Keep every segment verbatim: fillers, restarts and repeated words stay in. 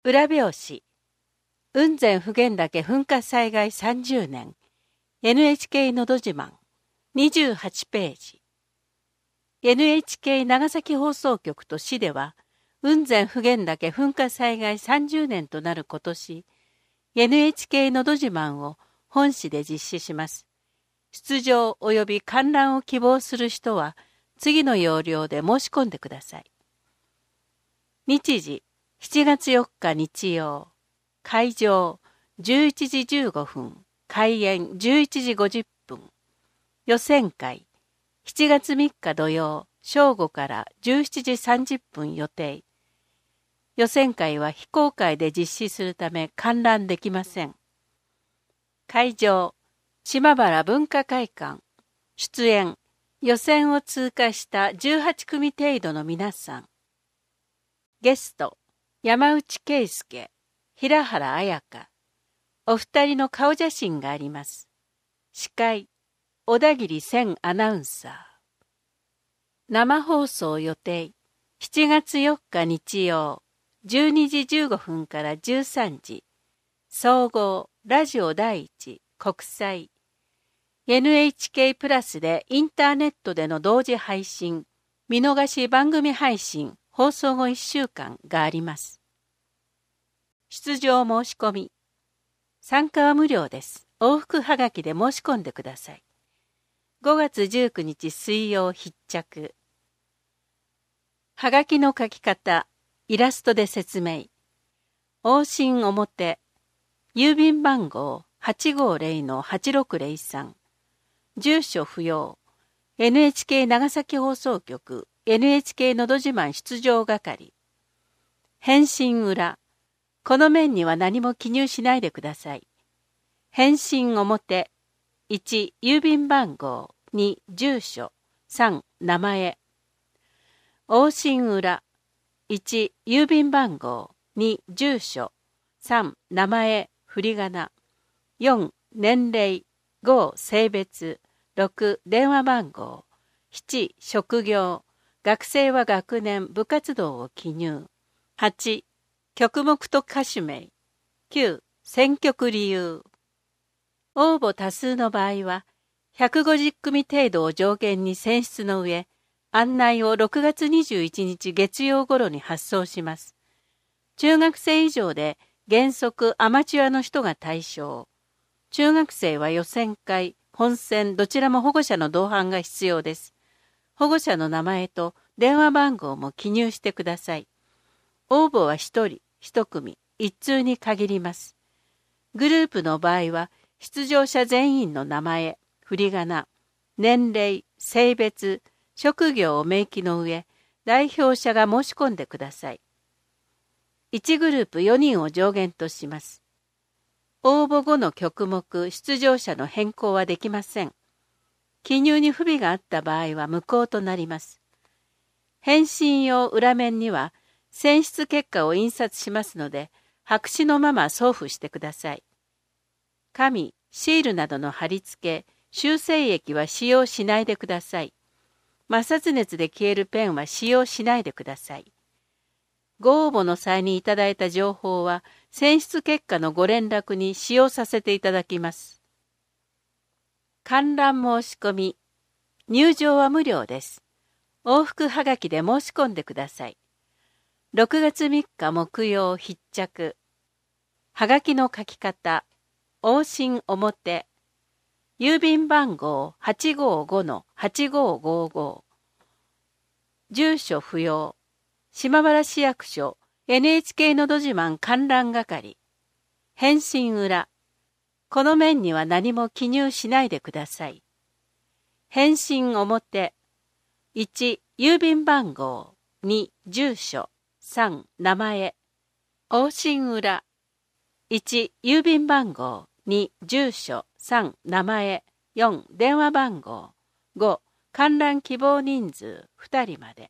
裏表紙、雲仙普賢岳噴火災害さんじゅうねん、エヌエイチケー のど自慢、にじゅうはちページ。エヌエイチケー 長崎放送局と市では、雲仙普賢岳噴火災害さんじゅうねんとなる今年、エヌエイチケー のど自慢を本市で実施します。出場及び観覧を希望する人は、次の要領で申し込んでください。日時、しちがつよっか日曜。会場、じゅういちじじゅうごふん。開演、じゅういちじごじゅっぷん。予選会、しちがつみっか土曜、正午からじゅうしちじさんじゅっぷん予定。予選会は非公開で実施するため観覧できません。会場、島原文化会館。出演、予選を通過したじゅうはちくみ程度の皆さん。ゲスト、山内圭介、平原綾香。お二人の顔写真があります。司会、小田切千アナウンサー。生放送予定、しちがつよっか日曜、じゅうにじじゅうごふんからじゅうさんじ。総合、ラジオ第一、国際。エヌエイチケー プラスでインターネットでの同時配信、見逃し番組配信、放送後いっしゅうかんがあります。出場申し込み。参加は無料です。往復はがきで申し込んでください。ごがつじゅうくにち水曜必着。はがきの書き方、イラストで説明。往診表、郵便番号 はちごーぜろのはちろくぜろさん。住所不要。エヌエイチケー 長崎放送局、エヌエイチケー のど自慢出場係。返信裏。この面には何も記入しないでください。返信表。いち、郵便番号。に、住所。さん、名前。往診裏。いち、郵便番号。に、住所。さん、名前、振り仮名。よん、年齢。ご、性別。ろく、電話番号。なな、職業。学生は学年、部活動を記入。はち、曲目と歌手名。きゅう、選曲理由。応募多数の場合は、ひゃくごじゅっくみ程度を上限に選出の上、案内をろくがつにじゅういちにち月曜頃に発送します。中学生以上で原則アマチュアの人が対象。中学生は予選会、本選どちらも保護者の同伴が必要です。保護者の名前と電話番号も記入してください。応募はひとり、ひと組、いっ通に限ります。グループの場合は、出場者全員の名前、振り仮名、年齢、性別、職業を明記の上、代表者が申し込んでください。いちグループよにんを上限とします。応募後の曲目、出場者の変更はできません。記入に不備があった場合は無効となります。返信用裏面には、選出結果を印刷しますので、白紙のまま送付してください。紙、シールなどの貼り付け、修正液は使用しないでください。摩擦熱で消えるペンは使用しないでください。ご応募の際にいただいた情報は、選出結果のご連絡に使用させていただきます。観覧申し込み。入場は無料です。往復はがきで申し込んでください。ろくがつみっか木曜必着。はがきの書き方。往診表。郵便番号 はちごーごのはちごーごーご。住所不要。島原市役所 エヌエイチケー のど自慢観覧係。返信裏。この面には何も記入しないでください。返信表。いち、郵便番号。に、住所。さん、名前。往診裏。いち、郵便番号。に、住所。さん、名前。よん、電話番号。ご、観覧希望人数ふたりまで。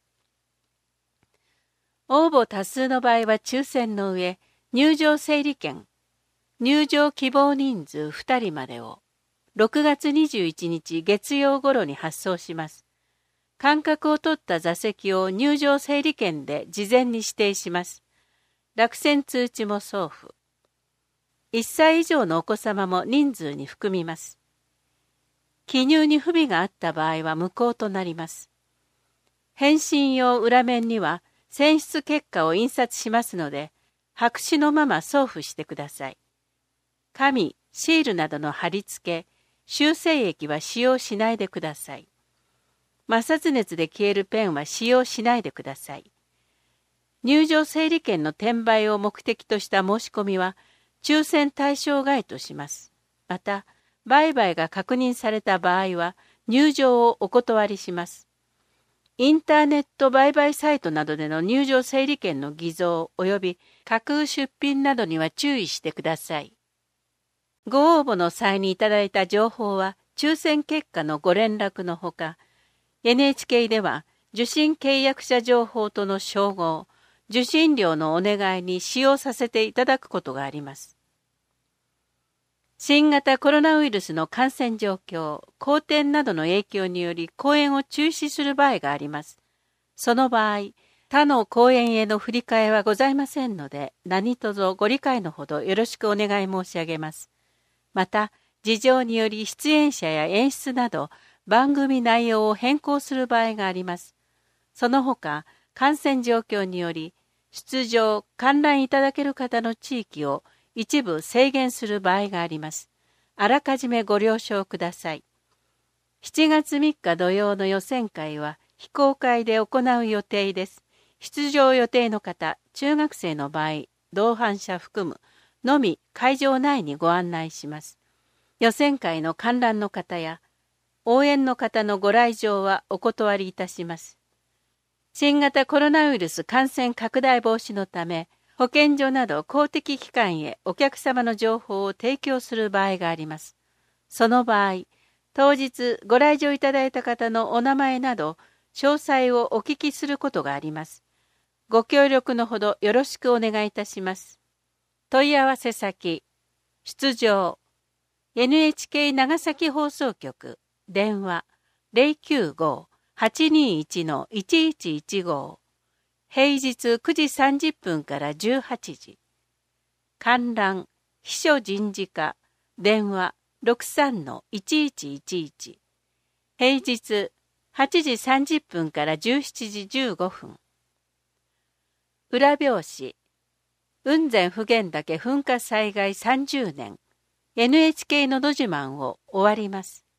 応募多数の場合は抽選の上、入場整理券、入場希望人数ふたりまでをろくがつにじゅういちにち月曜頃に発送します。間隔を取った座席を入場整理券で事前に指定します。 落選通知も送付。いっさい以上のお子様も人数に含みます。記入に不備があった場合は無効となります。返信用裏面には選出結果を印刷しますので、白紙のまま送付してください。紙、シールなどの貼り付け、修正液は使用しないでください。摩擦熱で消えるペンは使用しないでください。入場整理券の転売を目的とした申し込みは抽選対象外とします。また、売買が確認された場合は入場をお断りします。インターネット売買サイトなどでの入場整理券の偽造及び架空出品などには注意してください。ご応募の際にいただいた情報は抽選結果のご連絡のほか、エヌエイチケー では受信契約者情報との照合、受信料のお願いに使用させていただくことがあります。新型コロナウイルスの感染状況、好天などの影響により講演を中止する場合があります。その場合、他の講演への振り替えはございませんので、何卒ご理解のほどよろしくお願い申し上げます。また、事情により出演者や演出など番組内容を変更する場合があります。その他、感染状況により出場、観覧いただける方の地域を一部制限する場合があります。あらかじめご了承ください。しちがつみっか土曜の予選会は非公開で行う予定です。出場予定の方、中学生の場合、同伴者含むのみ会場内にご案内します。予選会の観覧の方や応援の方のご来場はお断りいたします。新型コロナウイルス感染拡大防止のため、保健所など公的機関へお客様の情報を提供する場合があります。その場合、当日ご来場いただいた方のお名前など、詳細をお聞きすることがあります。ご協力のほどよろしくお願いいたします。問い合わせ先、出場、エヌエイチケー 長崎放送局、電話 ゼロきゅうご はちにいち いちいちいちご、平日くじさんじゅっぷんからじゅうはちじ。観覧、秘書人事課、電話 ろくさん いちいちいちいち。平日はちじさんじゅっぷんからじゅうしちじじゅうごふん。裏表紙、雲仙普賢岳噴火災害さんじゅうねん、エヌエイチケー のど自慢を終わります。